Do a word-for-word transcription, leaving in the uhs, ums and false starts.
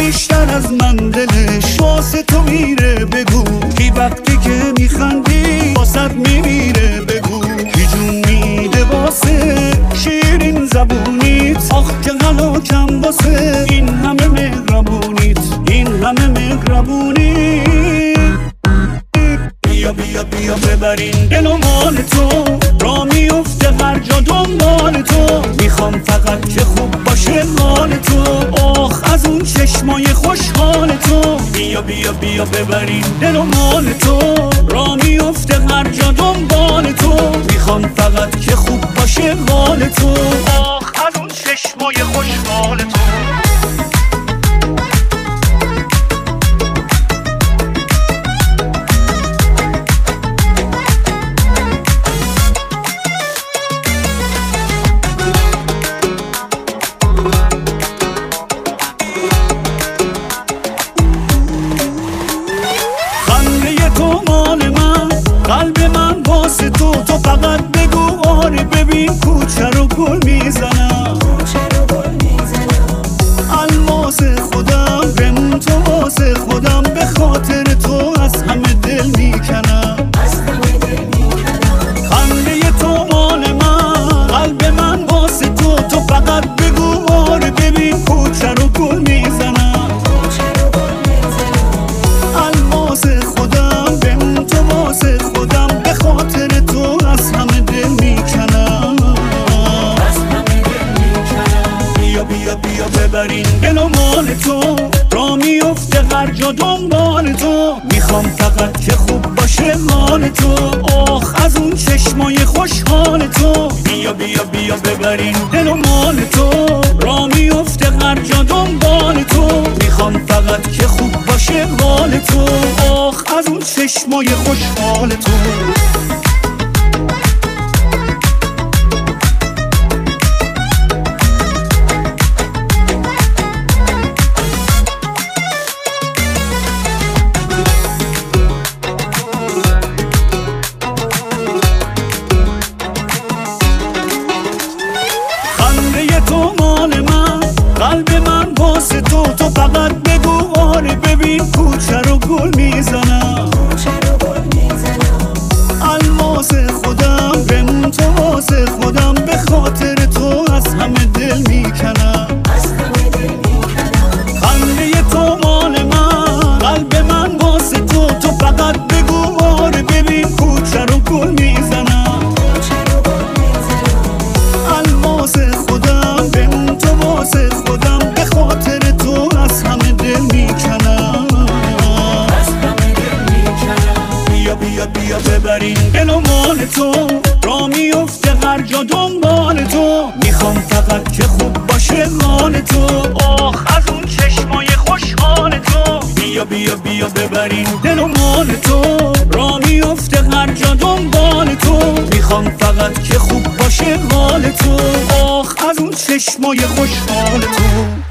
بیشتر از من دلش واسه تو میره بگو کی وقتی که میخندی واسه میمیره بگو کی جون میده واسه شیرین زبونیت آخ که غلاکم واسه این همه مهربونیت این همه مهربونیت بیا بیا بیا ببرین دل و مال تو را میفته هر جا دنبال تو میخوام فقط که خوب باشه حال تو آخ از اون چشمای خوشحال تو بیا بیا بیا ببرین دل و مال تو را میفته هر جا دنبال تو میخوام فقط که خوب باشه حال تو آخ از اون چشمای خوشحال تو قلب من واسه تو تو فقط بگو آره ببین کوچه رو گل میزنم الماس خودم بمون تو واسه خودم به خاطر تو از همه دل میکنم خنده تو مال من قلب من واسه تو تو فقط بگو آره ببین کوچه رو گل میزنم الماس خودم بمون تو واسه خودم به خاطر تو از همه دل میکنم بیا بیا بیا ببرین دل و مال تو را میفته هر جا دنبال تو میخوام فقط که خوب باشه حال تو آخ از اون چشمای خوشحال تو بیا بیا بیا ببرین دل و مال تو را میفته هر جا دنبال تو میخوام فقط که خوب باشه حال تو آخ از اون چشمای خوشحال تو تو مال من قلب من واسه تو تو فقط بگو آره ببین کوچه رو گل میزنم الماس خودم بمون تو واسه خودم به خاطر تو از همه دل میکنم خنده تو مال من قلب من واسه تو تو فقط بگو آره ببین کوچه رو گل میزنم الماس خودم بمون تو واسه خودم به خاطر تو از همه دل میکنم بیا بیا بیا ببرین دل و مال تو را میفته هر جا دنبال تو میخوام فقط که خوب باشه حال تو آخ از اون چشمای خوشحال تو بیا بیا بیا ببرین دل و مال تو را میفته هر جا دنبال تو میخوام فقط که خوب باشه حال تو آخ از اون چشمای خوشحال تو